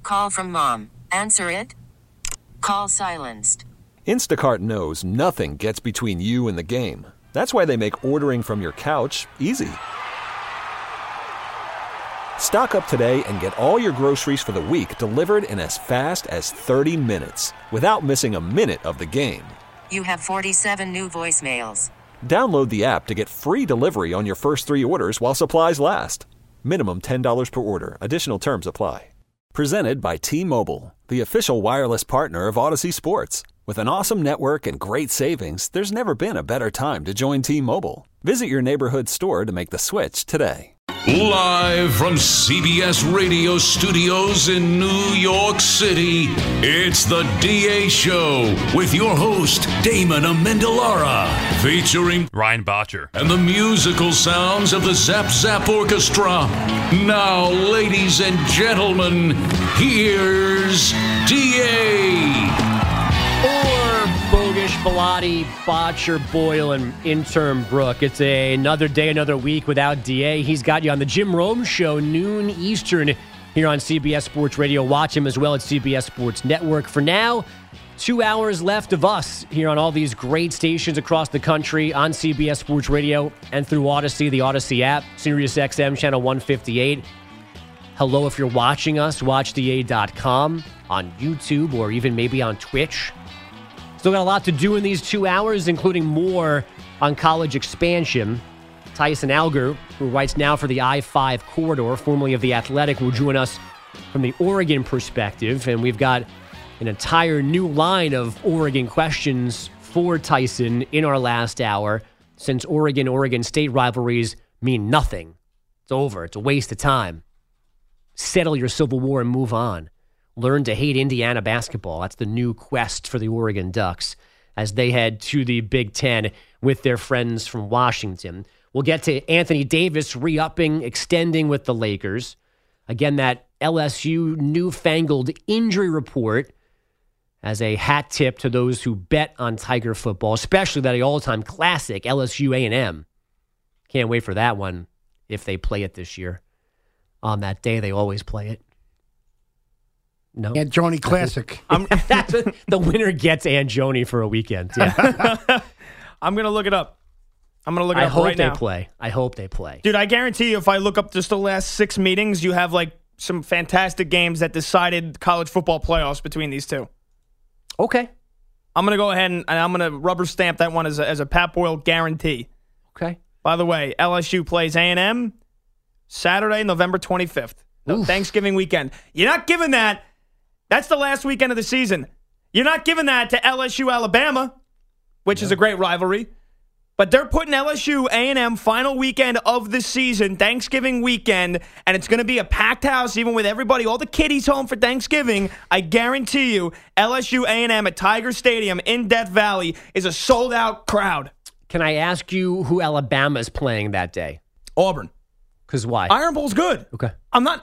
Call from mom. Answer it. Call silenced. Instacart knows nothing gets between you and the game. That's why they make ordering from your couch easy. Stock up today and get all your groceries for the week delivered in as fast as 30 minutes without missing a minute of the game. You have 47 new voicemails. Download the app to get free delivery on your first 3 orders while supplies last. Minimum $10 per order. Additional terms apply. Presented by T-Mobile, the official wireless partner of Odyssey Sports. With an awesome network and great savings, there's never been a better time to join T-Mobile. Visit your neighborhood store to make the switch today. Live from CBS Radio Studios in New York City, it's the DA Show with your host, Damon Amendolara, featuring Ryan Botcher and the musical sounds of the Zap Zap Orchestra. Now, ladies and gentlemen, here's DA. Bogish, Bellotti, Botcher, Boyle, and intern Brooke. It's another day, another week without DA. He's got you on the Jim Rome Show, noon Eastern, here on CBS Sports Radio. Watch him as well at CBS Sports Network. For now, 2 hours left of us here on all these great stations across the country on CBS Sports Radio and through Odyssey, the Odyssey app, Sirius XM, channel 158. Hello, if you're watching us, watchda.com, on YouTube, or even maybe on Twitch. Still got a lot to do in these 2 hours, including more on college expansion. Tyson Alger, who writes now for the I-5 Corridor, formerly of The Athletic, will join us from the Oregon perspective. And we've got an entire new line of Oregon questions for Tyson in our last hour, since Oregon State rivalries mean nothing. It's over. It's a waste of time. Settle your civil war and move on. Learn to hate Indiana basketball. That's the new quest for the Oregon Ducks as they head to the Big Ten with their friends from Washington. We'll get to Anthony Davis re-upping, extending with the Lakers. Again, that LSU newfangled injury report as a hat tip to those who bet on Tiger football, especially that all-time classic LSU A&M. Can't wait for that one if they play it this year. On that day, they always play it. No. Angioni Classic. The winner gets Angioni for a weekend. Yeah. I'm going to look it up. I'm going to look it up right now. I hope they play. Dude, I guarantee you if I look up just the last 6 meetings, you have like some fantastic games that decided college football playoffs between these two. Okay. I'm going to go ahead and I'm going to rubber stamp that one as a Pat Boyle guarantee. Okay. By the way, LSU plays A&M Saturday, November 25th. No, Thanksgiving weekend. You're not giving that. That's the last weekend of the season. You're not giving that to LSU Alabama, which is a great rivalry. But they're putting LSU A&M final weekend of the season, Thanksgiving weekend, and it's going to be a packed house even with everybody, all the kiddies home for Thanksgiving. I guarantee you LSU A&M at Tiger Stadium in Death Valley is a sold-out crowd. Can I ask you who Alabama is playing that day? Auburn. Because why? Iron Bowl's good. Okay. I'm not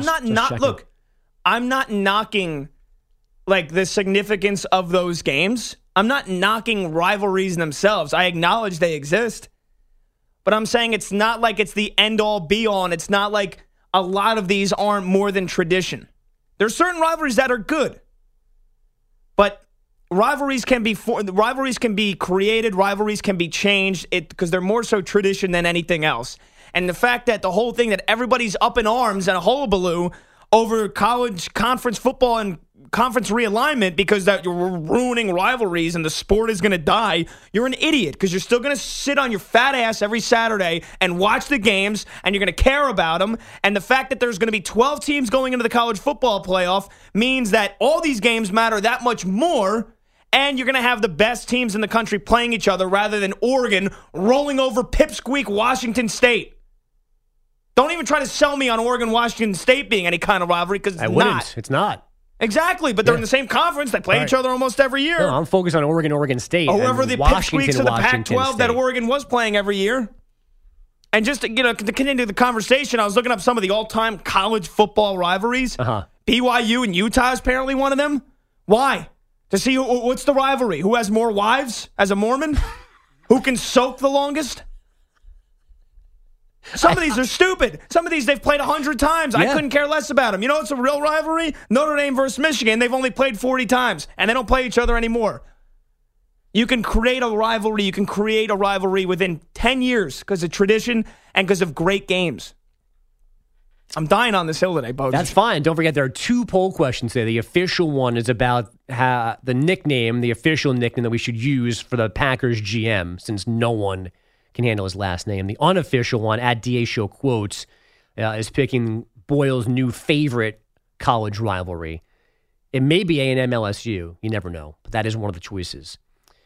knocking like the significance of those games. I'm not knocking rivalries themselves. I acknowledge they exist. But I'm saying it's not like it's the end-all, be-all, and it's not like a lot of these aren't more than tradition. There's certain rivalries that are good. But rivalries can be created, rivalries can be changed because they're more so tradition than anything else. And the fact that the whole thing that everybody's up in arms and a hullabaloo over college conference football and conference realignment because that you're ruining rivalries and the sport is going to die, you're an idiot because you're still going to sit on your fat ass every Saturday and watch the games and you're going to care about them. And the fact that there's going to be 12 teams going into the college football playoff means that all these games matter that much more. And you're going to have the best teams in the country playing each other rather than Oregon rolling over pipsqueak Washington State. Don't even try to sell me on Oregon-Washington State being any kind of rivalry because it's not. It's not. Exactly, but they're in the same conference. They play each other almost every year. No, I'm focused on Oregon State. Or whoever the pipsqueaks of the Pac-12 State that Oregon was playing every year. And just to continue the conversation, I was looking up some of the all-time college football rivalries. BYU and Utah is apparently one of them. Why? To see what's the rivalry? Who has more wives as a Mormon? Who can soak the longest? Some of these are stupid. Some of these they've played 100 times. Yeah. I couldn't care less about them. You know, it's a real rivalry. Notre Dame versus Michigan. They've only played 40 times, and they don't play each other anymore. You can create a rivalry. You can create a rivalry within 10 years because of tradition and because of great games. I'm dying on this hill today, Bogues. That's fine. Don't forget there are 2 poll questions today. The official one is about the nickname, the official nickname that we should use for the Packers GM, since no one can handle his last name. The unofficial one, at DA Show Quotes, is picking Boyle's new favorite college rivalry. It may be A&M LSU. You never know. But that is one of the choices.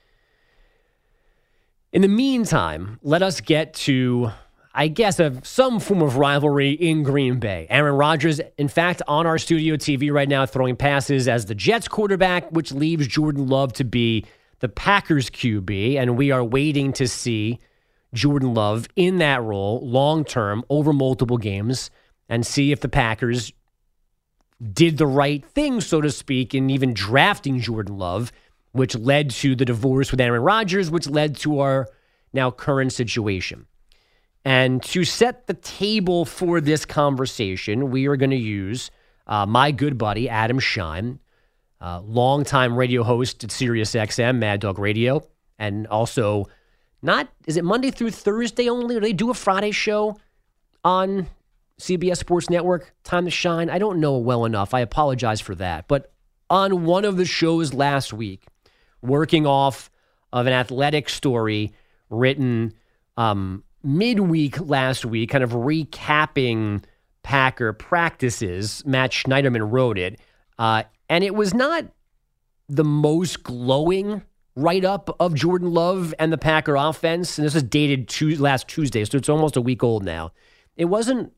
In the meantime, let us get to, I guess, some form of rivalry in Green Bay. Aaron Rodgers, in fact, on our studio TV right now, throwing passes as the Jets quarterback, which leaves Jordan Love to be the Packers QB. And we are waiting to see Jordan Love in that role long-term over multiple games and see if the Packers did the right thing, so to speak, in even drafting Jordan Love, which led to the divorce with Aaron Rodgers, which led to our now current situation. And to set the table for this conversation, we are going to use my good buddy, Adam Schein, longtime radio host at SiriusXM, Mad Dog Radio, and also is it Monday through Thursday only? Or do they do a Friday show on CBS Sports Network, Time to Shine? I don't know well enough. I apologize for that. But on one of the shows last week, working off of an athletic story written midweek last week, kind of recapping Packer practices, Matt Schneiderman wrote it. And it was not the most glowing write-up of Jordan Love and the Packer offense, and this is dated last Tuesday, so it's almost a week old now. It wasn't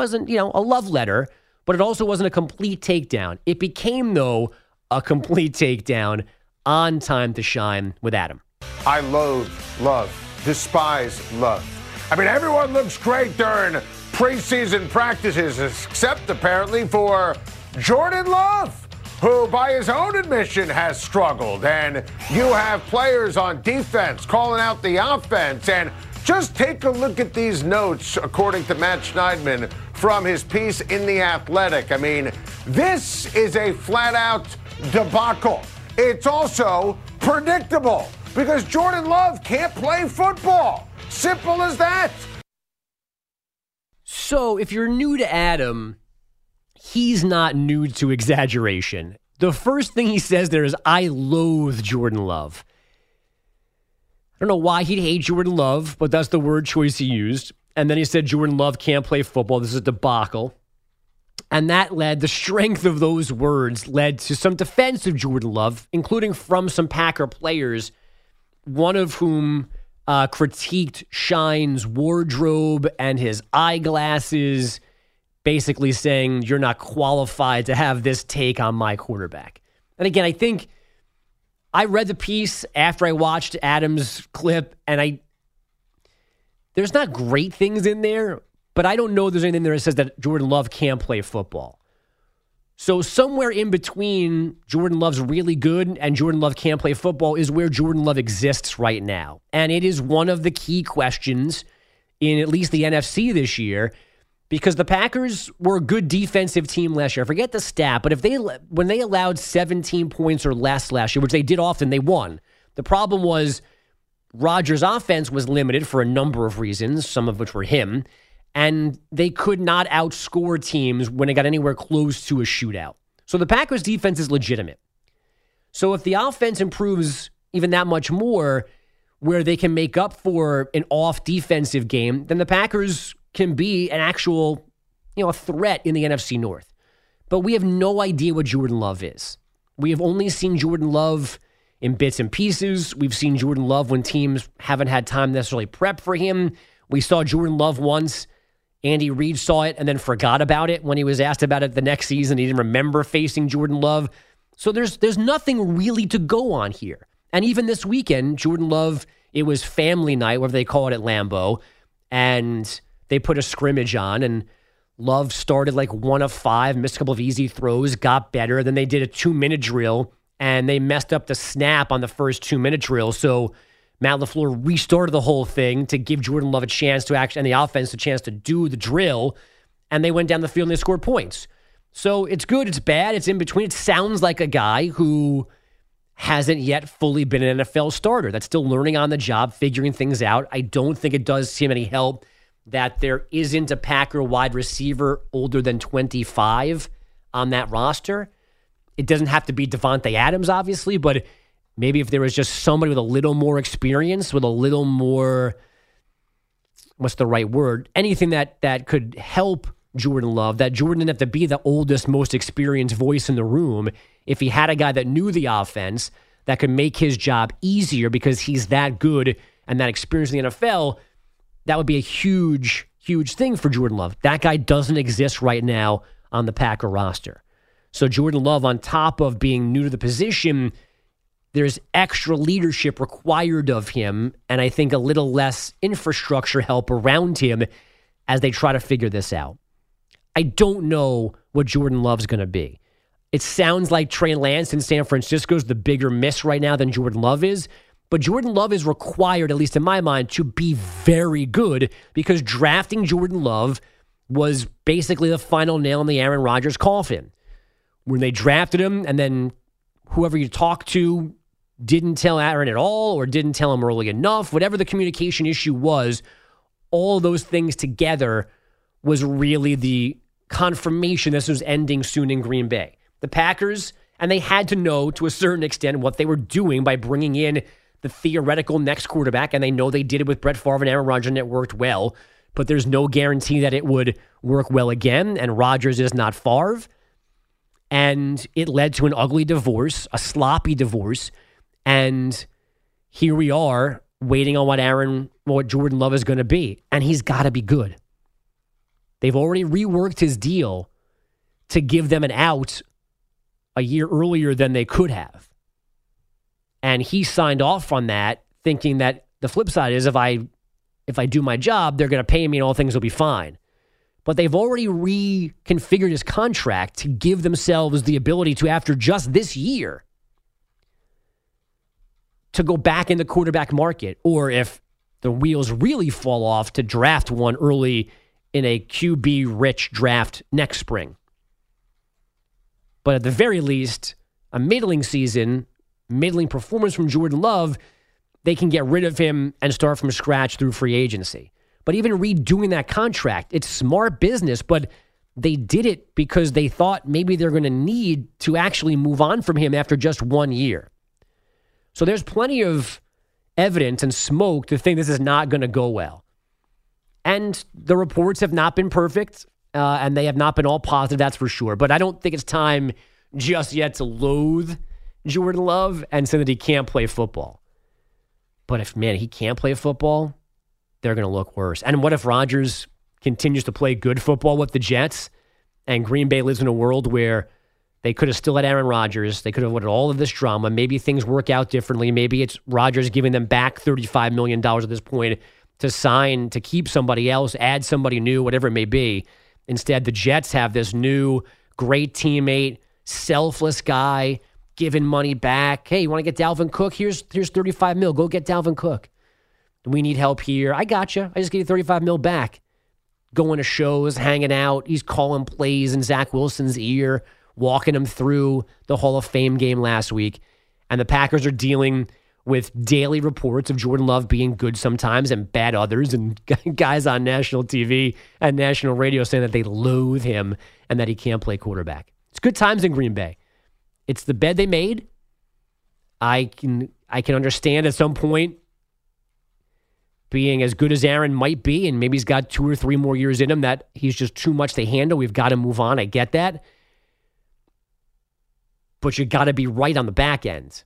a love letter, but it also wasn't a complete takedown. It became, though, a complete takedown on Time to Shine with Adam. I loathe Love, despise Love. I mean, everyone looks great during preseason practices, except apparently for Jordan Love, who by his own admission has struggled. And you have players on defense calling out the offense. And just take a look at these notes, according to Matt Schneidman, from his piece in The Athletic. I mean, this is a flat-out debacle. It's also predictable because Jordan Love can't play football. Simple as that. So if you're new to Adam, he's not new to exaggeration. The first thing he says there is, I loathe Jordan Love. I don't know why he'd hate Jordan Love, but that's the word choice he used. And then he said Jordan Love can't play football. This is a debacle. And the strength of those words led to some defense of Jordan Love, including from some Packer players, one of whom critiqued Shine's wardrobe and his eyeglasses, basically saying, you're not qualified to have this take on my quarterback. And again, I think I read the piece after I watched Adam's clip, and there's not great things in there, but I don't know there's anything there that says that Jordan Love can't play football. So somewhere in between Jordan Love's really good and Jordan Love can't play football is where Jordan Love exists right now. And it is one of the key questions in at least the NFC this year, because the Packers were a good defensive team last year. I forget the stat, but when they allowed 17 points or less last year, which they did often, they won. The problem was Rodgers' offense was limited for a number of reasons, some of which were him, and they could not outscore teams when it got anywhere close to a shootout. So the Packers' defense is legitimate. So if the offense improves even that much more, where they can make up for an off defensive game, then the Packers can be an actual, a threat in the NFC North. But we have no idea what Jordan Love is. We have only seen Jordan Love in bits and pieces. We've seen Jordan Love when teams haven't had time to necessarily prep for him. We saw Jordan Love once. Andy Reid saw it and then forgot about it when he was asked about it the next season. He didn't remember facing Jordan Love. So there's nothing really to go on here. And even this weekend, Jordan Love, it was family night, whatever they call it at Lambeau, and they put a scrimmage on, and Love started like 1 of 5, missed a couple of easy throws, got better. Then they did a 2-minute drill, and they messed up the snap on the first 2-minute drill. So Matt LaFleur restarted the whole thing to give Jordan Love a chance to and the offense a chance to do the drill, and they went down the field and they scored points. So it's good, it's bad, it's in between. It sounds like a guy who hasn't yet fully been an NFL starter. That's still learning on the job, figuring things out. I don't think it does him any help that there isn't a Packer wide receiver older than 25 on that roster. It doesn't have to be Devontae Adams, obviously, but maybe if there was just somebody with a little more experience, with a little more, what's the right word? Anything that could help Jordan Love, that Jordan didn't have to be the oldest, most experienced voice in the room. If he had a guy that knew the offense, that could make his job easier because he's that good and that experienced in the NFL, that would be a huge, huge thing for Jordan Love. That guy doesn't exist right now on the Packer roster. So Jordan Love, on top of being new to the position, there's extra leadership required of him, and I think a little less infrastructure help around him as they try to figure this out. I don't know what Jordan Love's going to be. It sounds like Trey Lance in San Francisco is the bigger miss right now than Jordan Love is, but Jordan Love is required, at least in my mind, to be very good because drafting Jordan Love was basically the final nail in the Aaron Rodgers coffin. When they drafted him and then whoever you talked to didn't tell Aaron at all or didn't tell him early enough, whatever the communication issue was, all those things together was really the confirmation this was ending soon in Green Bay. The Packers, and they had to know to a certain extent what they were doing by bringing in the theoretical next quarterback, and they know they did it with Brett Favre and Aaron Rodgers, and it worked well, but there's no guarantee that it would work well again, and Rodgers is not Favre, and it led to an ugly divorce, a sloppy divorce, and here we are waiting on what Jordan Love is going to be, and he's got to be good. They've already reworked his deal to give them an out a year earlier than they could have. And he signed off on that thinking that the flip side is if I do my job, they're going to pay me and all things will be fine. But they've already reconfigured his contract to give themselves the ability to, after just this year, to go back in the quarterback market. Or if the wheels really fall off, to draft one early in a QB-rich draft next spring. But at the very least, a middling season, middling performance from Jordan Love, they can get rid of him and start from scratch through free agency. But even redoing that contract, it's smart business, but they did it because they thought maybe they're going to need to actually move on from him after just 1 year. So there's plenty of evidence and smoke to think this is not going to go well. And the reports have not been perfect, and they have not been all positive, that's for sure. But I don't think it's time just yet to loathe Jordan Love and say that he can't play football. But if, man, he can't play football, they're going to look worse. And what if Rodgers continues to play good football with the Jets and Green Bay lives in a world where they could have still had Aaron Rodgers, they could have avoided all of this drama, maybe things work out differently, maybe it's Rodgers giving them back $35 million at this point to sign, to keep somebody else, add somebody new, whatever it may be. Instead, the Jets have this new great teammate, selfless guy, giving money back. Hey, you want to get Dalvin Cook? Here's $35 million. Go get Dalvin Cook. We need help here. I got you. I just gave you $35 million back. Going to shows, hanging out. He's calling plays in Zach Wilson's ear, walking him through the Hall of Fame game last week. And the Packers are dealing with daily reports of Jordan Love being good sometimes and bad others, and guys on national TV and national radio saying that they loathe him and that he can't play quarterback. It's good times in Green Bay. It's the bed they made. I can understand at some point being as good as Aaron might be, and maybe he's got 2 or 3 more years in him, that he's just too much to handle. We've got to move on. I get that. But you got to be right on the back end.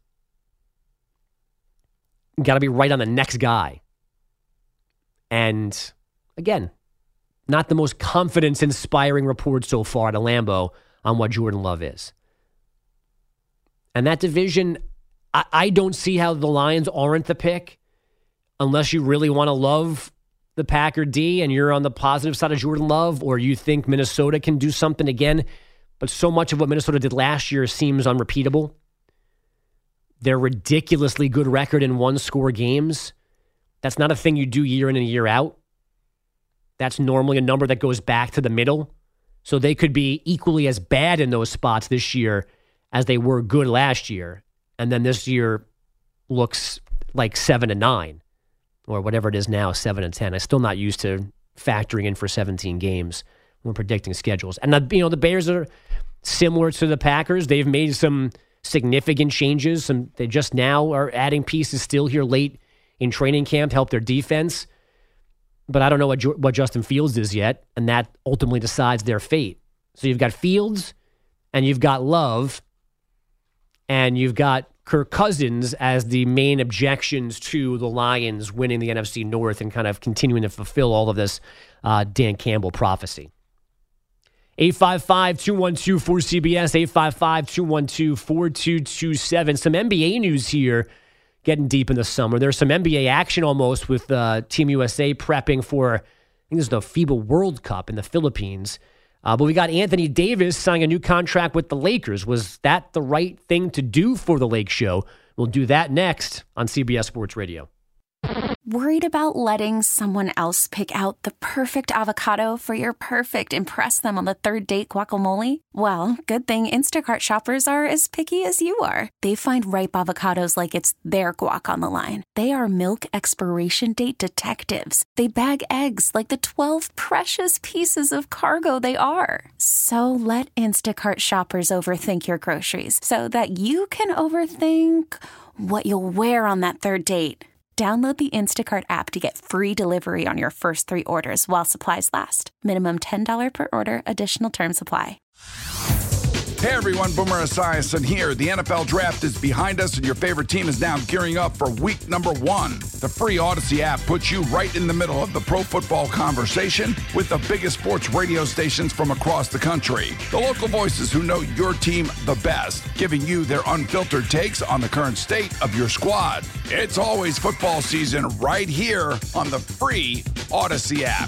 You got to be right on the next guy. And again, not the most confidence-inspiring report so far at Lambeau on what Jordan Love is. And that division, I don't see how the Lions aren't the pick unless you really want to love the Packer D and you're on the positive side of Jordan Love, or you think Minnesota can do something again. But so much of what Minnesota did last year seems unrepeatable. their ridiculously good record in one-score games. That's not a thing you do year in and year out. That's normally a number that goes back to the middle. So they could be equally as bad in those spots this year as they were good last year. And then this year looks like 7-9 or whatever it is now, 7-10. I'm still not used to factoring in for 17 games when predicting schedules. And, the Bears are similar to the Packers. They've made some significant changes. They just now are adding pieces still here late in training camp to help their defense. But I don't know what Justin Fields is yet, and that ultimately decides their fate. So you've got Fields, and you've got Love, and you've got Kirk Cousins as the main objections to the Lions winning the NFC North and kind of continuing to fulfill all of this Dan Campbell prophecy. 855-212-4CBS, 855-212-4227. Some NBA news here, getting deep in the summer. There's some NBA action almost with Team USA prepping for, I think this is the FIBA World Cup in the Philippines. But we got Anthony Davis signing a new contract with the Lakers. Was that the right thing to do for the Lake Show? We'll do that next on CBS Sports Radio. Worried about letting someone else pick out the perfect avocado for your perfect impress them on the third date guacamole? Well, good thing Instacart shoppers are as picky as you are. They find ripe avocados like it's their guac on the line. They are milk expiration date detectives. They bag eggs like the 12 precious pieces of cargo they are. So let Instacart shoppers overthink your groceries so that you can overthink what you'll wear on that third date. Download the Instacart app to get free delivery on your first 3 orders while supplies last. Minimum $10 per order. Additional terms apply. Hey everyone, Boomer Esiason here. The NFL Draft is behind us and your favorite team is now gearing up for week number 1. The free Odyssey app puts you right in the middle of the pro football conversation with the biggest sports radio stations from across the country. The local voices who know your team the best, giving you their unfiltered takes on the current state of your squad. It's always football season right here on the free Odyssey app.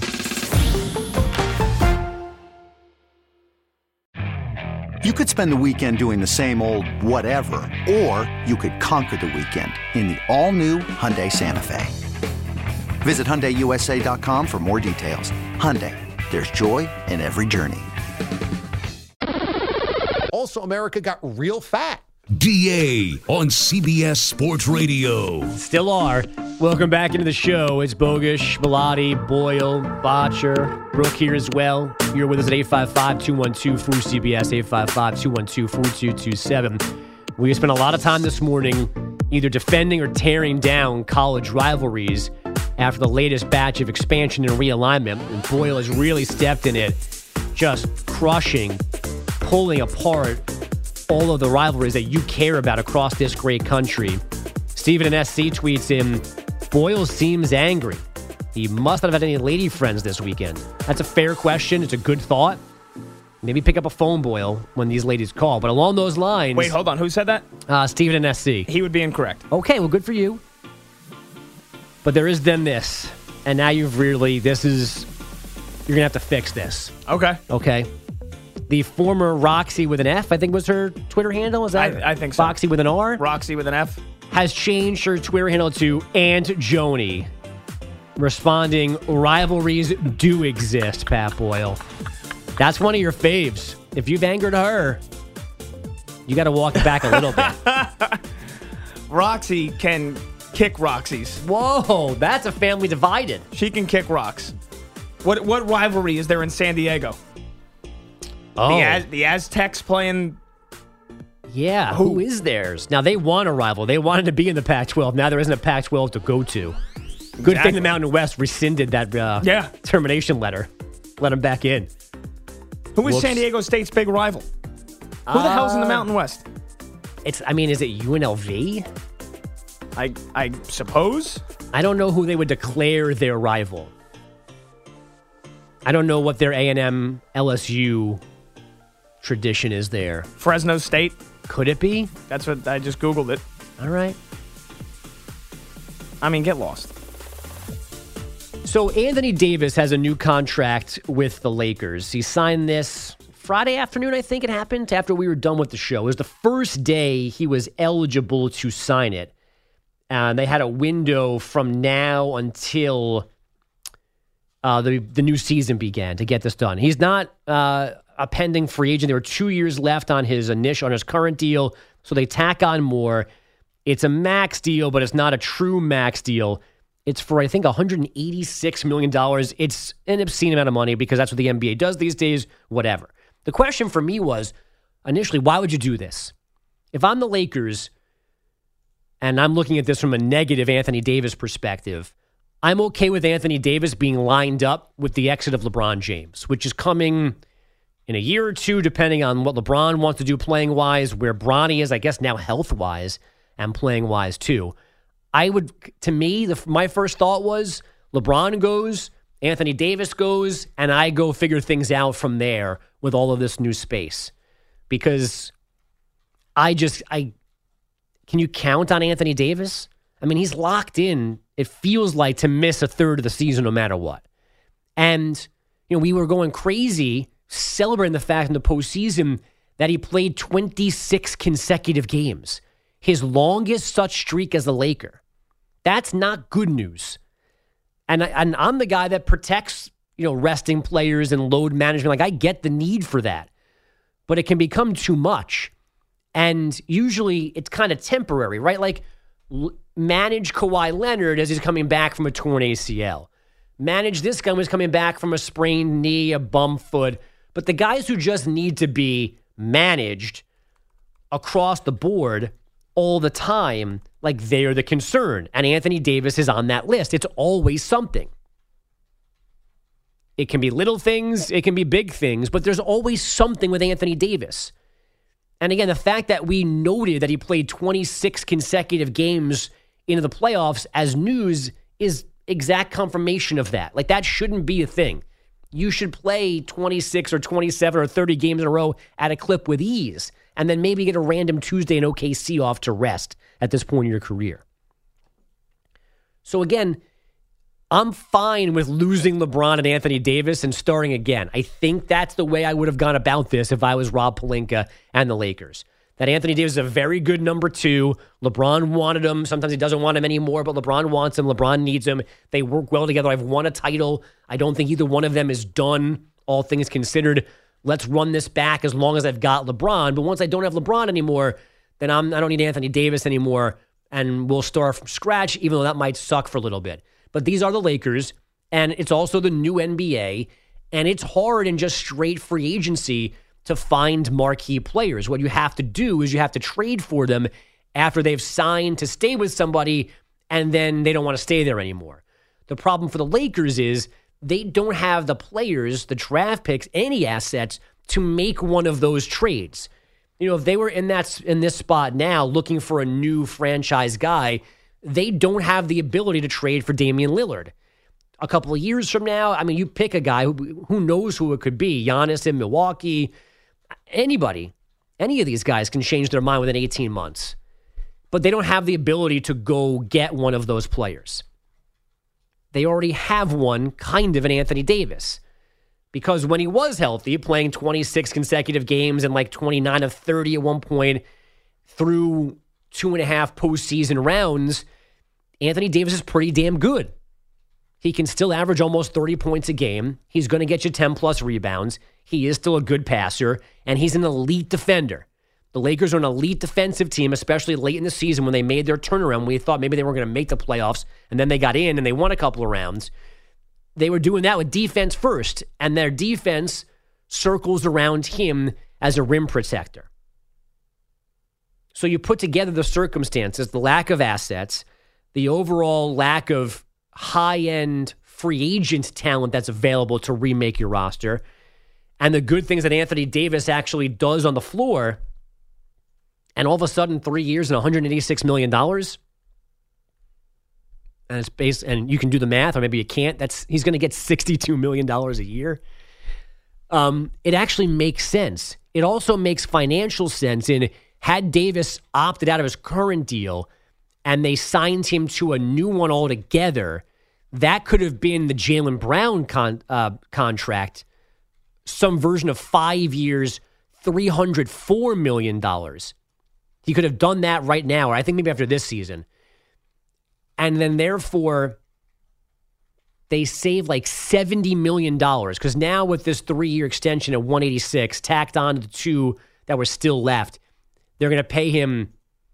You could spend the weekend doing the same old whatever, or you could conquer the weekend in the all-new Hyundai Santa Fe. Visit HyundaiUSA.com for more details. Hyundai, there's joy in every journey. Also, America got real fat. DA on CBS Sports Radio. Still are. Welcome back into the show. It's Bogusch, Bellotti, Boyle, Botcher, Brooke here as well. You're with us at 855-212-4CBS, 855-212-4227. We spent a lot of time this morning either defending or tearing down college rivalries after the latest batch of expansion and realignment. And Boyle has really stepped in it, just crushing, pulling apart all of the rivalries that you care about across this great country. Steven in SC tweets him, Boyle seems angry. He must not have had any lady friends this weekend. That's a fair question. It's a good thought. Maybe pick up a phone, Boyle, when these ladies call. But along those lines... Wait, hold on. Who said that? Steven in SC. He would be incorrect. Okay, well, good for you. But there is then this. And now you've really... You're going to have to fix this. Okay. Okay. The former Roxy with an F, I think was her Twitter handle. Is that I think so. Roxy with an R? Roxy with an F. Has changed her Twitter handle to Aunt Joni, responding, rivalries do exist, Pat Boyle. That's one of your faves. If you've angered her, you got to walk it back a little bit. Roxy can kick Roxy's. Whoa, that's a family divided. She can kick rocks. What rivalry is there in San Diego? Oh. The Aztecs playing... Yeah, who is theirs? Now, they won a rival. They wanted to be in the Pac-12. Now there isn't a Pac-12 to go to. Good thing the Mountain West rescinded that termination letter. Let them back in. Who is San Diego State's big rival? Who the hell's in the Mountain West? Is it UNLV? I suppose. I don't know who they would declare their rival. I don't know what their A&M LSU tradition is there. Fresno State? Could it be? That's what I just Googled it. All right. I mean, get lost. So Anthony Davis has a new contract with the Lakers. He signed this Friday afternoon, I think it happened, after we were done with the show. It was the first day he was eligible to sign it. And they had a window from now until the new season began to get this done. He's not a pending free agent. There were 2 years left on his current deal, so they tack on more. It's a max deal, but it's not a true max deal. It's for, I think, $186 million. It's an obscene amount of money because that's what the NBA does these days, whatever. The question for me was, initially, why would you do this? If I'm the Lakers, and I'm looking at this from a negative Anthony Davis perspective, I'm okay with Anthony Davis being lined up with the exit of LeBron James, which is coming in a year or two, depending on what LeBron wants to do playing-wise, where Bronny is, I guess, now health-wise and playing-wise, too. My first thought was LeBron goes, Anthony Davis goes, and I go figure things out from there with all of this new space. Because can you count on Anthony Davis? I mean, he's locked in, it feels like, to miss a third of the season no matter what. And, we were going crazy celebrating the fact in the postseason that he played 26 consecutive games. His longest such streak as a Laker. That's not good news. And I'm the guy that protects, resting players and load management. Like, I get the need for that. But it can become too much. And usually it's kind of temporary, right? Like, manage Kawhi Leonard as he's coming back from a torn ACL. Manage this guy who's coming back from a sprained knee, a bum foot. But the guys who just need to be managed across the board all the time, like, they're the concern. And Anthony Davis is on that list. It's always something. It can be little things, it can be big things, but there's always something with Anthony Davis. And again, the fact that we noted that he played 26 consecutive games into the playoffs as news is exact confirmation of that. Like, that shouldn't be a thing. You should play 26 or 27 or 30 games in a row at a clip with ease, and then maybe get a random Tuesday in OKC off to rest at this point in your career. So again, I'm fine with losing LeBron and Anthony Davis and starting again. I think that's the way I would have gone about this if I was Rob Pelinka and the Lakers. That Anthony Davis is a very good number two. LeBron wanted him. Sometimes he doesn't want him anymore, but LeBron wants him. LeBron needs him. They work well together. I've won a title. I don't think either one of them is done, all things considered. Let's run this back as long as I've got LeBron. But once I don't have LeBron anymore, then I don't need Anthony Davis anymore, and we'll start from scratch, even though that might suck for a little bit. But these are the Lakers, and it's also the new NBA, and it's hard in just straight free agency to find marquee players. What you have to do is you have to trade for them after they've signed to stay with somebody, and then they don't want to stay there anymore. The problem for the Lakers is they don't have the players, the draft picks, any assets to make one of those trades. If they were in this spot now looking for a new franchise guy, they don't have the ability to trade for Damian Lillard. A couple of years from now, I mean, you pick a guy who knows who it could be. Giannis in Milwaukee, anybody, any of these guys can change their mind within 18 months. But they don't have the ability to go get one of those players. They already have one, kind of, in Anthony Davis. Because when he was healthy, playing 26 consecutive games and like 29 of 30 at one point through 2.5 postseason rounds, Anthony Davis is pretty damn good. He can still average almost 30 points a game. He's going to get you 10-plus rebounds. He is still a good passer, and he's an elite defender. The Lakers are an elite defensive team, especially late in the season when they made their turnaround. We thought maybe they weren't going to make the playoffs, and then they got in and they won a couple of rounds. They were doing that with defense first, and their defense circles around him as a rim protector. So you put together the circumstances, the lack of assets, the overall lack of high-end free agent talent that's available to remake your roster, and the good things that Anthony Davis actually does on the floor, and all of a sudden 3 years and $186 million, and it's based, and you can do the math, or maybe you can't. He's going to get $62 million a year. It actually makes sense. It also makes financial sense in had Davis opted out of his current deal and they signed him to a new one altogether, that could have been the Jaylen Brown contract some version of 5 years, $304 million. He could have done that right now, or I think maybe after this season. And then therefore, they save like $70 million because now with this 3-year extension at 186 tacked on to the 2 that were still left, they're going to pay him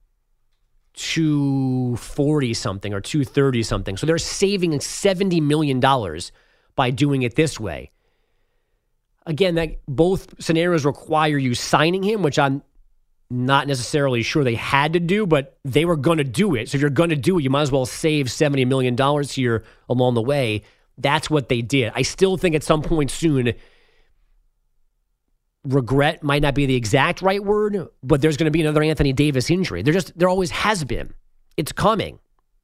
$240 something or $230 something. So they're saving $70 million by doing it this way. Again, that both scenarios require you signing him, which I'm not necessarily sure they had to do, but they were going to do it. So if you're going to do it, you might as well save $70 million here along the way. That's what they did. I still think at some point soon, regret might not be the exact right word, but there's going to be another Anthony Davis injury. There always has been. It's coming.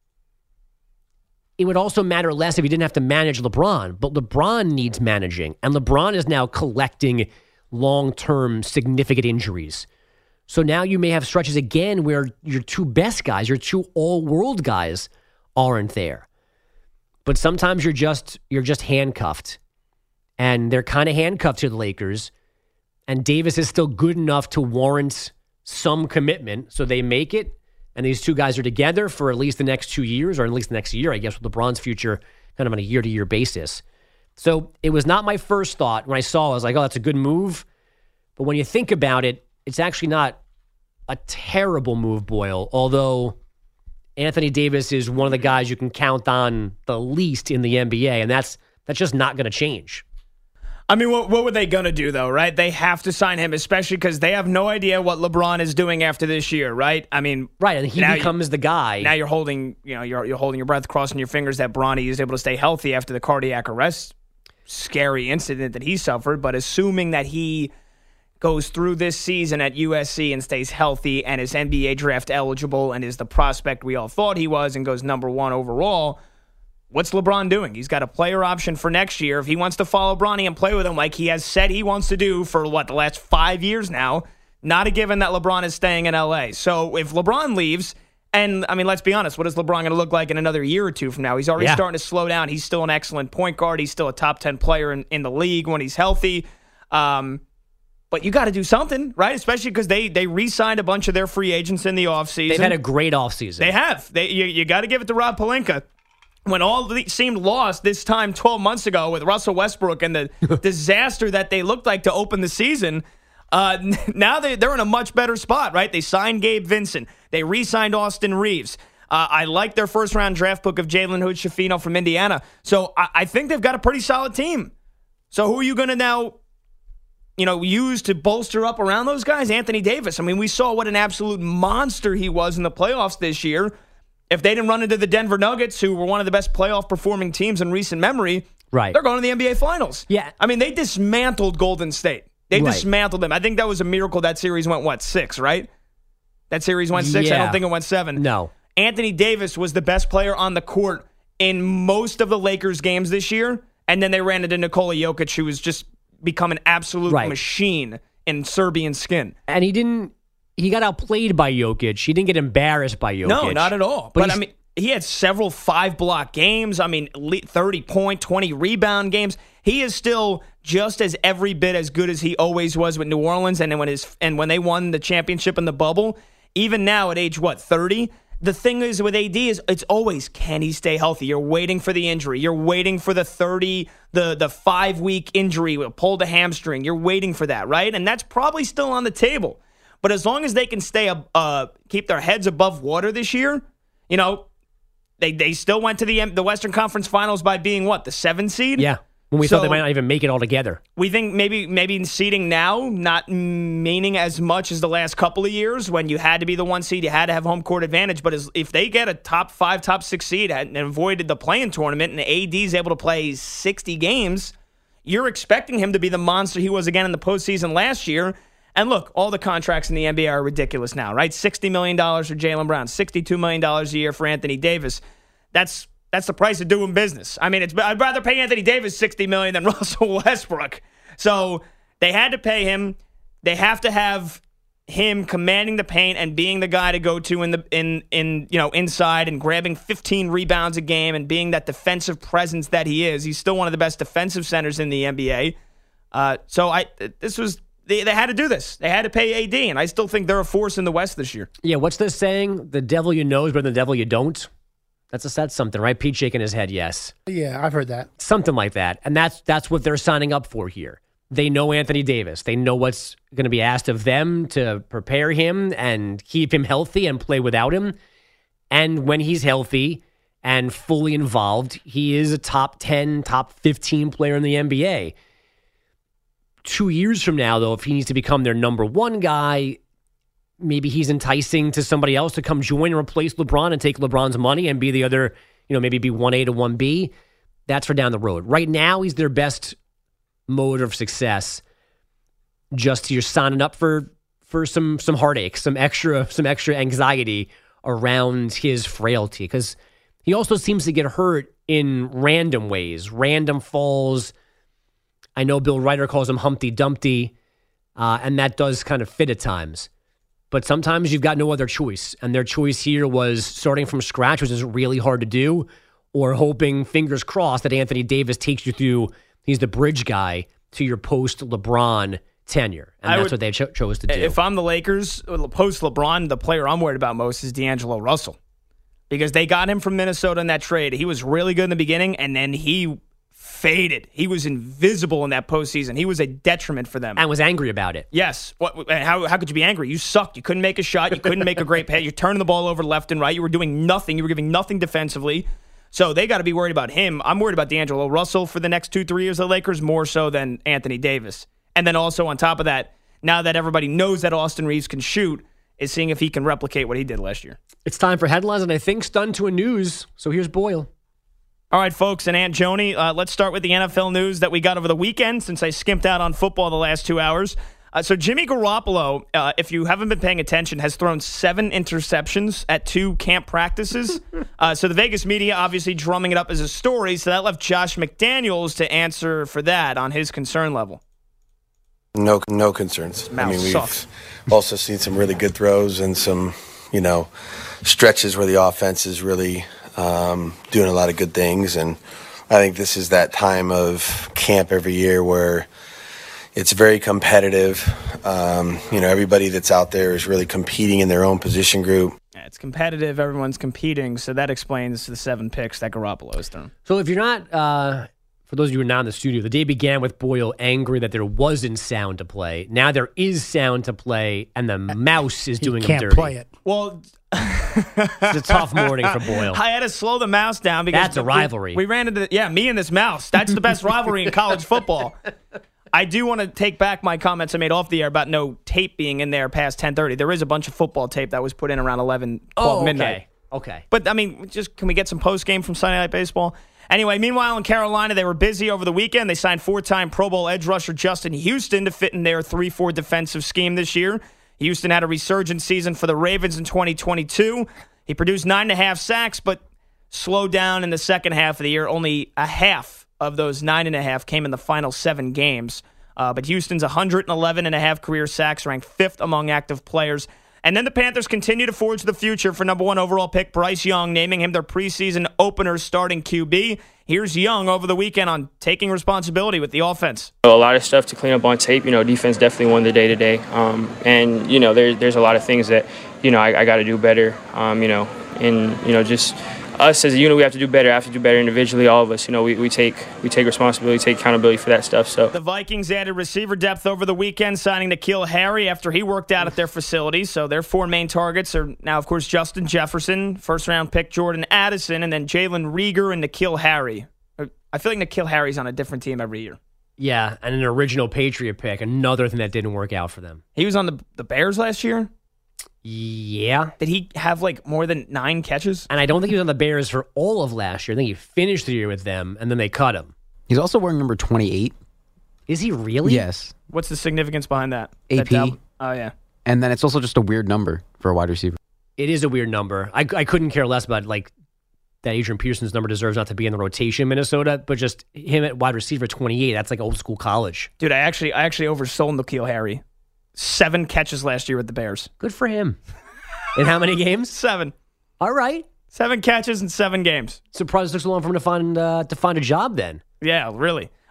It would also matter less if he didn't have to manage LeBron, but LeBron needs managing, and LeBron is now collecting long-term significant injuries. So now you may have stretches again where your 2 best guys, your 2 all-world guys aren't there. But sometimes you're just handcuffed. And they're kind of handcuffed to the Lakers. And Davis is still good enough to warrant some commitment. So they make it. And these 2 guys are together for at least the next 2 years, or at least the next year, I guess, with LeBron's future kind of on a year-to-year basis. So it was not my first thought when I saw it. I was like, oh, that's a good move. But when you think about it, it's actually not a terrible move, Boyle, although Anthony Davis is one of the guys you can count on the least in the NBA, and that's just not going to change. I mean, what were they going to do, though, right? They have to sign him, especially because they have no idea what LeBron is doing after this year, right? I mean, right, and he becomes the guy. Now you're holding, you're holding your breath, crossing your fingers that Bronny is able to stay healthy after the cardiac arrest, scary incident that he suffered. But assuming that he goes through this season at USC and stays healthy and is NBA draft eligible and is the prospect we all thought he was and goes number 1 overall, what's LeBron doing? He's got a player option for next year. If he wants to follow Bronny and play with him like he has said he wants to do for, the last 5 years now, not a given that LeBron is staying in L.A. So if LeBron leaves, and, I mean, let's be honest, what is LeBron going to look like in another year or 2 from now? He's already starting to slow down. He's still an excellent point guard. He's still a top 10 player in the league when he's healthy. But you got to do something, right? Especially because they re-signed a bunch of their free agents in the offseason. They've had a great offseason. They have. You got to give it to Rob Pelinka. When all seemed lost this time 12 months ago with Russell Westbrook and the disaster that they looked like to open the season, now they're in a much better spot, right? They signed Gabe Vincent. They re-signed Austin Reeves. I like their first-round draft pick of Jalen Hood-Schifino from Indiana. So I think they've got a pretty solid team. So who are you going to now use to bolster up around those guys? Anthony Davis. I mean, we saw what an absolute monster he was in the playoffs this year. If they didn't run into the Denver Nuggets, who were one of the best playoff-performing teams in recent memory, right, they're going to the NBA Finals. Yeah. I mean, they dismantled Golden State. They dismantled them. I think that was a miracle that series went, 6, right? That series went 6? Yeah. I don't think it went 7. No. Anthony Davis was the best player on the court in most of the Lakers games this year, and then they ran into Nikola Jokic, who was just become an absolute machine in Serbian skin. And he got outplayed by Jokic. He didn't get embarrassed by Jokic. No, not at all. But I mean, he had several 5-block games. I mean, 30-point, 20-rebound games. He is still just as every bit as good as he always was with New Orleans. And when they won the championship in the bubble, even now at age 30. The thing is with AD is it's always, can he stay healthy? You're waiting for the injury. You're waiting for the 5-week injury, pull the hamstring. You're waiting for that, right? And that's probably still on the table. But as long as they can keep their heads above water this year, they still went to the Western Conference Finals by being the 7 seed? Yeah. When we thought they might not even make it all together. We think maybe seeding now not meaning as much as the last couple of years when you had to be the 1 seed, you had to have home court advantage. But if they get a top 5, top 6 seed and avoided the play-in tournament and AD is able to play 60 games, you're expecting him to be the monster he was again in the postseason last year. And look, all the contracts in the NBA are ridiculous now, right? $60 million for Jaylen Brown, $62 million a year for Anthony Davis. That's the price of doing business. I mean, I'd rather pay Anthony Davis $60 million than Russell Westbrook. So they had to pay him. They have to have him commanding the paint and being the guy to go to inside and grabbing 15 rebounds a game and being that defensive presence that he is. He's still one of the best defensive centers in the NBA. They had to do this. They had to pay AD, and I still think they're a force in the West this year. Yeah, what's this saying? The devil you know is better than the devil you don't? That's something, right? Pete shaking his head, yes. Yeah, I've heard that. Something like that. And that's what they're signing up for here. They know Anthony Davis. They know what's going to be asked of them to prepare him and keep him healthy and play without him. And when he's healthy and fully involved, he is a top 10, top 15 player in the NBA. 2 years from now, though, if he needs to become their number one guy, maybe he's enticing to somebody else to come join and replace LeBron and take LeBron's money and be the other, maybe be 1A to 1B. That's for down the road. Right now, he's their best mode of success. Just you're signing up for some heartache, some extra anxiety around his frailty, because he also seems to get hurt in random ways, random falls. I know Bill Ryder calls him Humpty Dumpty, and that does kind of fit at times. But sometimes you've got no other choice, and their choice here was starting from scratch, which is really hard to do, or hoping, fingers crossed, that Anthony Davis takes you through, he's the bridge guy to your post-LeBron tenure. And that's what they chose to do. If I'm the Lakers, post-LeBron, the player I'm worried about most is D'Angelo Russell. Because they got him from Minnesota in that trade. He was really good in the beginning, and then he faded. He was invisible in that postseason. He was a detriment for them. And was angry about it. Yes. How could you be angry? You sucked. You couldn't make a shot. You couldn't make a great pass. You're turning the ball over left and right. You were doing nothing. You were giving nothing defensively. So they got to be worried about him. I'm worried about D'Angelo Russell for the next 2-3 years of the Lakers, more so than Anthony Davis. And then also on top of that, now that everybody knows that Austin Reeves can shoot, is seeing if he can replicate what he did last year. It's time for headlines, and I think stunned to a news. So here's Boyle. All right, folks, and Aunt Joni, let's start with the NFL news that we got over the weekend since I skimped out on football the last 2 hours. So Jimmy Garoppolo, if you haven't been paying attention, has thrown 7 interceptions at 2 camp practices. So the Vegas media obviously drumming it up as a story, so that left Josh McDaniels to answer for that on his concern level. No concerns. We've also seen some really good throws and some, stretches where the offense is really doing a lot of good things. And I think this is that time of camp every year where it's very competitive. Everybody that's out there is really competing in their own position group. Yeah, it's competitive. Everyone's competing. So that explains the 7 picks that Garoppolo has thrown. So if you're not... For those of you who are not in the studio, the day began with Boyle angry that there wasn't sound to play. Now there is sound to play, and the mouse is doing him dirty. Can't play it. Well, it's a tough morning for Boyle. I had to slow the mouse down because that's a rivalry. We ran into me and this mouse. That's the best rivalry in college football. I do want to take back my comments I made off the air about no tape being in there past 10:30. There is a bunch of football tape that was put in around 12 midnight. Okay. But can we get some post game from Sunday Night Baseball? Anyway, meanwhile in Carolina, they were busy over the weekend. They signed 4-time Pro Bowl edge rusher Justin Houston to fit in their 3-4 defensive scheme this year. Houston had a resurgent season for the Ravens in 2022. He produced 9.5 sacks, but slowed down in the second half of the year. Only a half of those 9.5 came in the final 7 games. But Houston's 111.5 career sacks, ranked 5th among active players. And then the Panthers continue to forge the future for number 1 overall pick Bryce Young, naming him their preseason opener starting QB. Here's Young over the weekend on taking responsibility with the offense. A lot of stuff to clean up on tape. Defense definitely won the day-to-day. And there's a lot of things that, I got to do better, just us as a unit, we have to do better. I have to do better individually. All of us, we take responsibility, take accountability for that stuff. So the Vikings added receiver depth over the weekend, signing N'Keal Harry after he worked out at their facility. So their 4 main targets are now, of course, Justin Jefferson, first-round pick Jordan Addison, and then Jalen Reagor and N'Keal Harry. I feel like N'Keal Harry's on a different team every year. Yeah, and an original Patriot pick, another thing that didn't work out for them. He was on the Bears last year? Yeah. Did he have more than 9 catches? And I don't think he was on the Bears for all of last year. I think he finished the year with them, and then they cut him. He's also wearing number 28. Is he really? Yes. What's the significance behind that? AP. Oh, yeah. And then it's also just a weird number for a wide receiver. It is a weird number. I couldn't care less about that Adrian Peterson's number deserves not to be in the rotation in Minnesota, but just him at wide receiver 28, that's like old school college. Dude, I actually oversold N'Keal Harry. 7 catches last year with the Bears. Good for him. In how many games? 7. All right. 7 catches in 7 games. Surprised it took so long for him to find a job then. Yeah, really.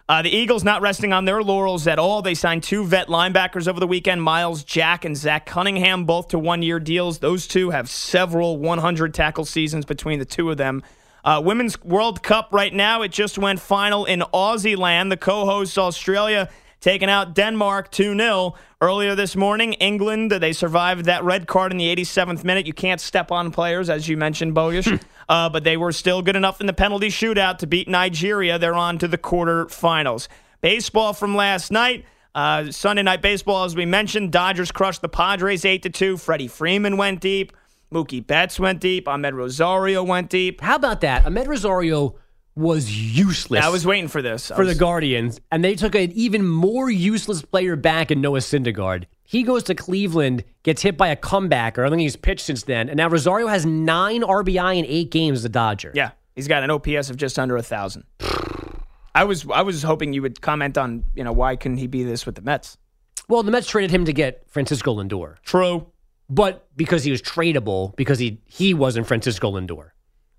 The Eagles not resting on their laurels at all. They signed 2 vet linebackers over the weekend, Miles Jack and Zach Cunningham, both to 1-year deals. Those two have several 100-tackle seasons between the two of them. Women's World Cup right now, it just went final in Aussie land. The co-hosts Australia taking out Denmark 2-0. Earlier this morning, England, they survived that red card in the 87th minute. You can't step on players, as you mentioned, Bogusch. But they were still good enough in the penalty shootout to beat Nigeria. They're on to the quarterfinals. Baseball from last night. Sunday Night Baseball, as we mentioned, Dodgers crushed the Padres 8-2. Freddie Freeman went deep. Mookie Betts went deep. Ahmed Rosario went deep. How about that? Ahmed Rosario was useless. I was waiting for this. For the Guardians, and they took an even more useless player back in Noah Syndergaard. He goes to Cleveland, gets hit by a comebacker. I think he's pitched since then, and now Rosario has 9 RBI in 8 games as a Dodger. Yeah, he's got an OPS of just under 1,000. I was hoping you would comment on, why couldn't he be this with the Mets? Well, the Mets traded him to get Francisco Lindor. True. But because he was tradable, because he wasn't Francisco Lindor.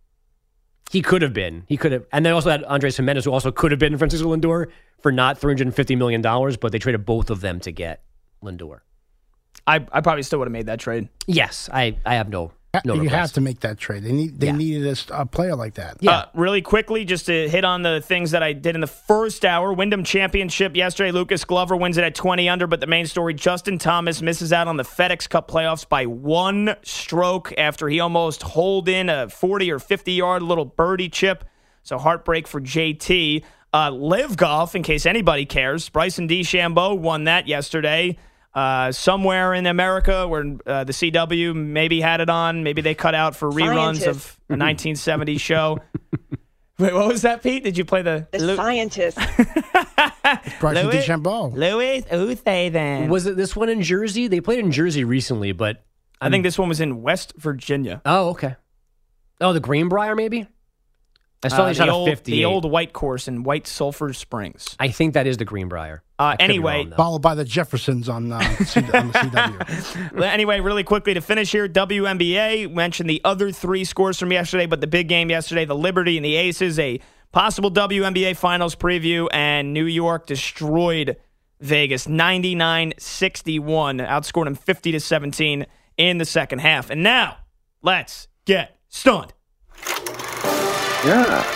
He could have been. He could have. And they also had Andres Jimenez, who also could have been Francisco Lindor for not $350 million, but they traded both of them to get Lindor. I probably still would have made that trade. Yes, I have no you have to make that trade. They needed a player like that. Yeah. Really quickly, just to hit on the things that I did in the first hour. Wyndham Championship yesterday. Lucas Glover wins it at 20 under, but the main story, Justin Thomas misses out on the FedEx Cup playoffs by 1 stroke after he almost holed in a 40 or 50-yard little birdie chip. So heartbreak for JT. Live Golf, in case anybody cares. Bryson DeChambeau won that yesterday. Somewhere in America where the CW maybe had it on. Maybe they cut out for reruns of a 1970s show. Wait, what was that, Pete? Did you play the scientist? Bryson DeChambeau. Louis Oosthuizen. Was it this one in Jersey? They played in Jersey recently, but I think this one was in West Virginia. Oh, okay. Oh, the Greenbrier, maybe? I saw they shot a 50. The old white course in White Sulphur Springs. I think that is the Greenbrier. Anyway. Followed by the Jeffersons on the CW. Anyway, really quickly to finish here, WNBA mentioned the other 3 scores from yesterday, but the big game yesterday, the Liberty and the Aces, a possible WNBA Finals preview, and New York destroyed Vegas 99-61, outscored them 50-17 in the second half. And now, let's get stunned. Yeah.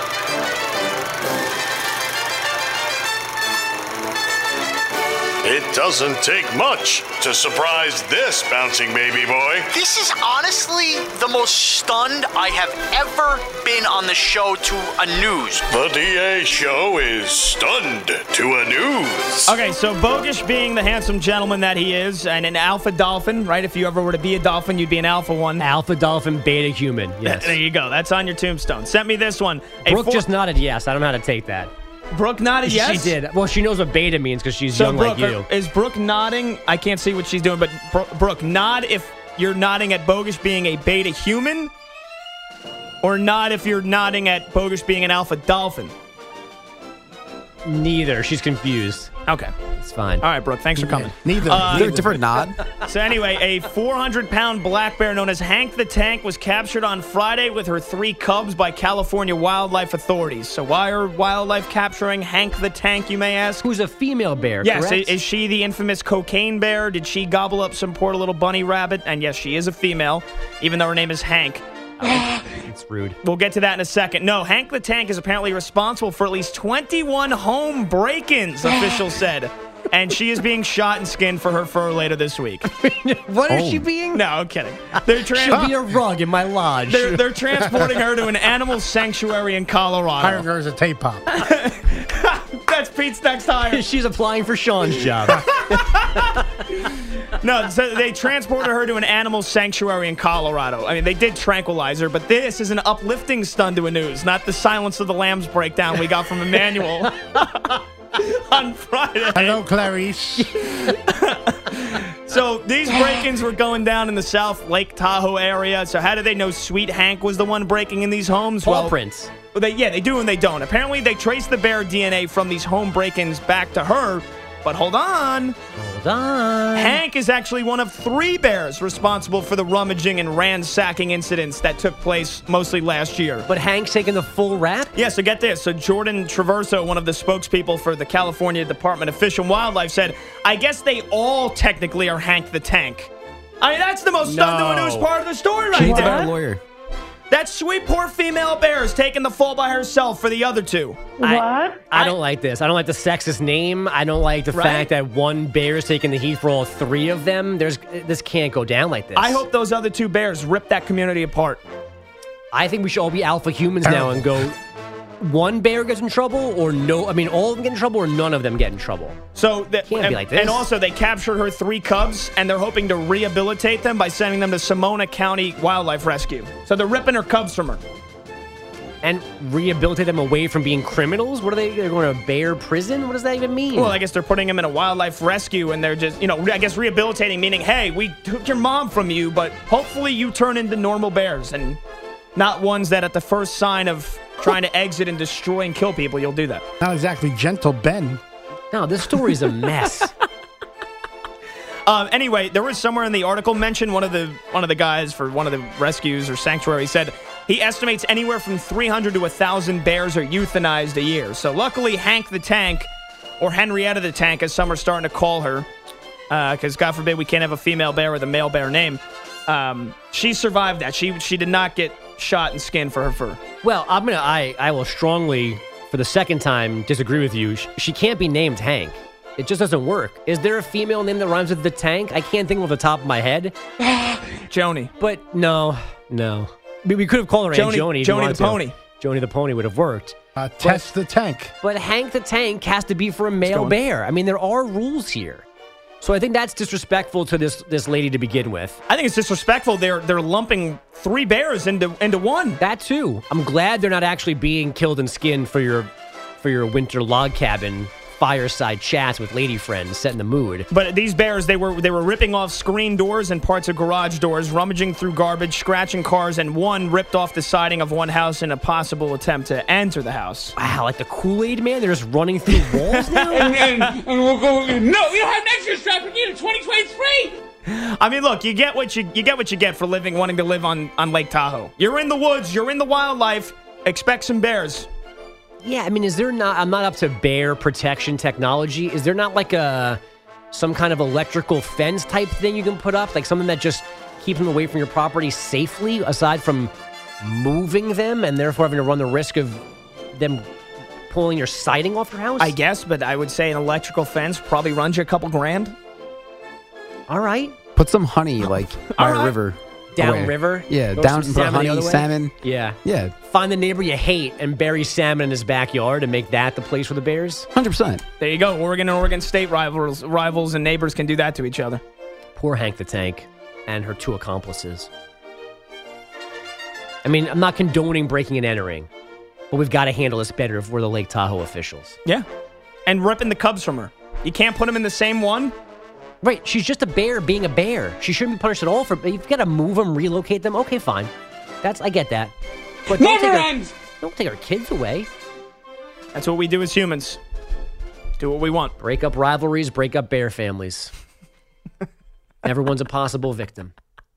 It doesn't take much to surprise this bouncing baby boy. This is honestly the most stunned I have ever been on the show to a news. The DA show is stunned to a news. Okay, so Bogusch being the handsome gentleman that he is, and an alpha dolphin, right? If you ever were to be a dolphin, you'd be an alpha one. Alpha dolphin, beta human, yes. There you go. That's on your tombstone. Sent me this one. Brooke just nodded yes. I don't know how to take that. Brooke nodded yes? She did. Well, she knows what beta means because she's young Brooke, like you. Is Brooke nodding? I can't see what she's doing, but Brooke, nod if you're nodding at Bogusch being a beta human, or nod if you're nodding at Bogusch being an alpha dolphin. Neither. She's confused. Okay. It's fine. All right, Brooke, thanks for coming. Neither. Is there a different nod? So anyway, a 400-pound black bear known as Hank the Tank was captured on Friday with her 3 cubs by California wildlife authorities. So why are wildlife capturing Hank the Tank, you may ask? Who's a female bear, yes, correct? Is she the infamous cocaine bear? Did she gobble up some poor little bunny rabbit? And yes, she is a female, even though her name is Hank. It's rude. We'll get to that in a second. No, Hank the Tank is apparently responsible for at least 21 home break-ins, officials said. And she is being shot and skinned for her fur later this week. What is she being? No, I'm kidding. She'll be a rug in my lodge. They're transporting her to an animal sanctuary in Colorado. Hiring her as a tape pop. That's Pete's next hire. She's applying for Sean's job. No, so they transported her to an animal sanctuary in Colorado. I mean, they did tranquilize her, but this is an uplifting stun to a news, not the Silence of the Lambs breakdown we got from Emmanuel on Friday. Hello, Clarice. So these break-ins were going down in the South Lake Tahoe area. So how did they know Sweet Hank was the one breaking in these homes? Paw prints. They do and they don't. Apparently, they traced the bear DNA from these home break-ins back to her. But hold on. Oh, Hold on. Hank is actually one of 3 bears responsible for the rummaging and ransacking incidents that took place mostly last year. But Hank's taking the full rap? Yeah, so get this. So Jordan Traverso, one of the spokespeople for the California Department of Fish and Wildlife, said, I guess they all technically are Hank the Tank. I mean, that's the most news part of the story right there. Bear lawyer. That sweet poor female bear is taking the fall by herself for the other 2. I don't like this. I don't like the sexist name. I don't like the fact that one bear is taking the heat for all 3 of them. This can't go down like this. I hope those other 2 bears rip that community apart. I think we should all be alpha humans now and go, one bear gets in trouble or no? I mean, all of them get in trouble or none of them get in trouble? So can't be like this. And also, they captured her 3 cubs, and they're hoping to rehabilitate them by sending them to Sonoma County Wildlife Rescue. So they're ripping her cubs from her. And rehabilitate them away from being criminals? What are they? They're going to bear prison? What does that even mean? Well, I guess they're putting them in a wildlife rescue, and they're just, I guess rehabilitating, meaning, hey, we took your mom from you, but hopefully you turn into normal bears and not ones that at the first sign of trying to exit and destroy and kill people, you'll do that. Not exactly gentle Ben. No, this story's a mess. Anyway, there was somewhere in the article mentioned one of the guys for one of the rescues or sanctuaries said he estimates anywhere from 300 to 1,000 bears are euthanized a year. So luckily, Hank the Tank, or Henrietta the Tank, as some are starting to call her, because God forbid we can't have a female bear with a male bear name. She survived that. She did not get shot and skinned for her fur. Well, I will strongly, for the second time, disagree with you. She can't be named Hank. It just doesn't work. Is there a female name that rhymes with the Tank? I can't think of off the top of my head. Joni. But no. We could have called her Aunt Joni. Joni the Pony. Joni the Pony would have worked. Test the Tank. But Hank the Tank has to be for a male bear. I mean, there are rules here. So I think that's disrespectful to this lady to begin with. I think it's disrespectful. They're lumping 3 bears into one. That too. I'm glad they're not actually being killed and skinned for your winter log cabin fireside chats with lady friends, setting the mood. But these bears, they were ripping off screen doors and parts of garage doors, rummaging through garbage, scratching cars, and one ripped off the siding of one house in a possible attempt to enter the house. Wow, like the Kool-Aid Man? They're just running through walls now? and we'll go, no, we don't have an extra strap again. 2023. I mean, look, you get what you get for wanting to live on Lake Tahoe. You're in the woods, you're in the wildlife, expect some bears. Yeah, I mean, is there not, I'm not up to bear protection technology. Is there not like some kind of electrical fence type thing you can put up? Like something that just keeps them away from your property safely, aside from moving them and therefore having to run the risk of them pulling your siding off your house? I guess, but I would say an electrical fence probably runs you a couple grand. All right. Put some honey, like, by a river. Downriver? Yeah, Throw down some and put salmon the honey, other way? salmon. Yeah. Yeah. Find the neighbor you hate and bury salmon in his backyard and make that the place for the bears? 100%. There you go. Oregon and Oregon State rivals and neighbors can do that to each other. Poor Hank the Tank and her 2 accomplices. I mean, I'm not condoning breaking and entering, but we've got to handle this better if we're the Lake Tahoe officials. Yeah. And ripping the cubs from her. You can't put them in the same one. Right, she's just a bear being a bear. She shouldn't be punished at all for. You've got to move them, relocate them. Okay, fine. I get that. But don't take our kids away. That's what we do as humans. Do what we want. Break up rivalries, break up bear families. Everyone's a possible victim.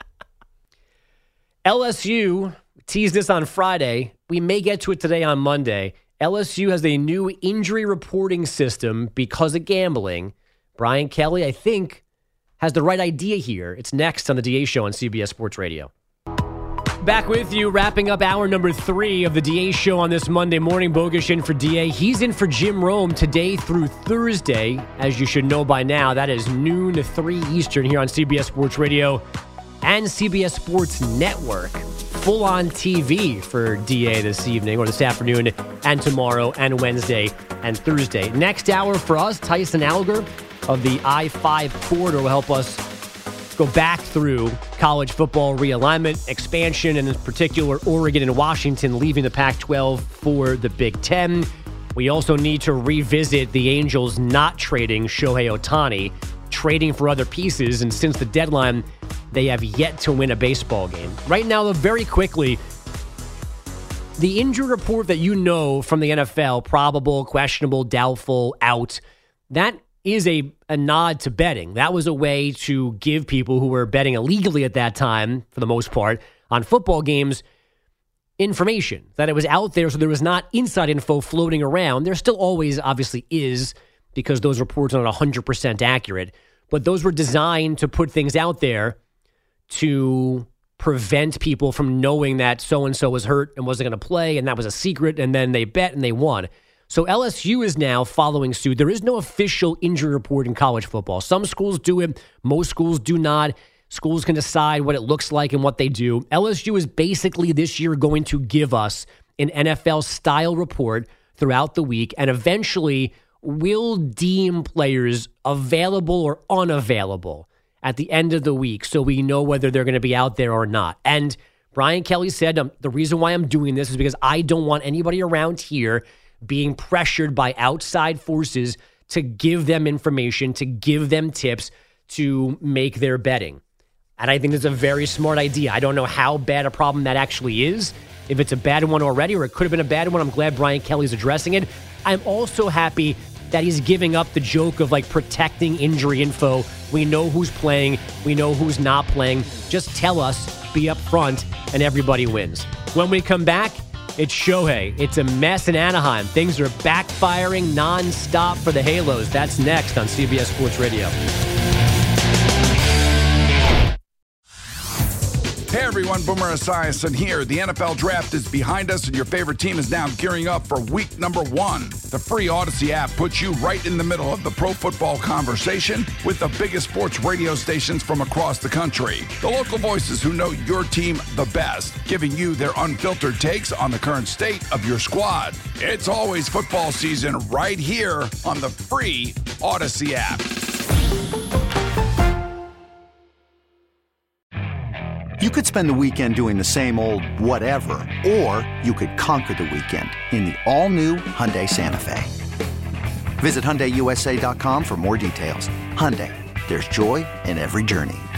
LSU teased this on Friday. We may get to it today on Monday. LSU has a new injury reporting system because of gambling. Brian Kelly, I think, has the right idea here. It's next on the DA Show on CBS Sports Radio. Back with you, wrapping up hour number 3 of the DA Show on this Monday morning. Bogusch in for DA. He's in for Jim Rome today through Thursday. As you should know by now, that is noon to 3 Eastern here on CBS Sports Radio and CBS Sports Network. Full on TV for DA this evening or this afternoon and tomorrow and Wednesday and Thursday. Next hour for us, Tyson Alger of the I-5 corridor will help us go back through college football realignment, expansion, and in particular, Oregon and Washington leaving the Pac-12 for the Big Ten. We also need to revisit the Angels not trading Shohei Ohtani, trading for other pieces, and since the deadline, they have yet to win a baseball game. Right now, though, very quickly, the injury report that you know from the NFL, probable, questionable, doubtful, out, that is a nod to betting. That was a way to give people who were betting illegally at that time, for the most part, on football games, information, that it was out there, so there was not inside info floating around. There still always obviously is, because those reports are not 100% accurate, but those were designed to put things out there to prevent people from knowing that so-and-so was hurt and wasn't going to play, and that was a secret, and then they bet and they won. So LSU is now following suit. There is no official injury report in college football. Some schools do it. Most schools do not. Schools can decide what it looks like and what they do. LSU is basically this year going to give us an NFL-style report throughout the week, and eventually will deem players available or unavailable at the end of the week, so we know whether they're going to be out there or not. And Brian Kelly said, the reason why I'm doing this is because I don't want anybody around here being pressured by outside forces to give them information, to give them tips to make their betting. And I think that's a very smart idea. I don't know how bad a problem that actually is. If it's a bad one already, or it could have been a bad one, I'm glad Brian Kelly's addressing it. I'm also happy that he's giving up the joke of like protecting injury info. We know who's playing. We know who's not playing. Just tell us, be up front, and everybody wins. When we come back, it's Shohei. It's a mess in Anaheim. Things are backfiring nonstop for the Halos. That's next on CBS Sports Radio. Hey everyone, Boomer Esiason here. The NFL Draft is behind us and your favorite team is now gearing up for week number 1. The free Odyssey app puts you right in the middle of the pro football conversation with the biggest sports radio stations from across the country. The local voices who know your team the best, giving you their unfiltered takes on the current state of your squad. It's always football season right here on the free Odyssey app. You could spend the weekend doing the same old whatever, or you could conquer the weekend in the all-new Hyundai Santa Fe. Visit HyundaiUSA.com for more details. Hyundai, there's joy in every journey.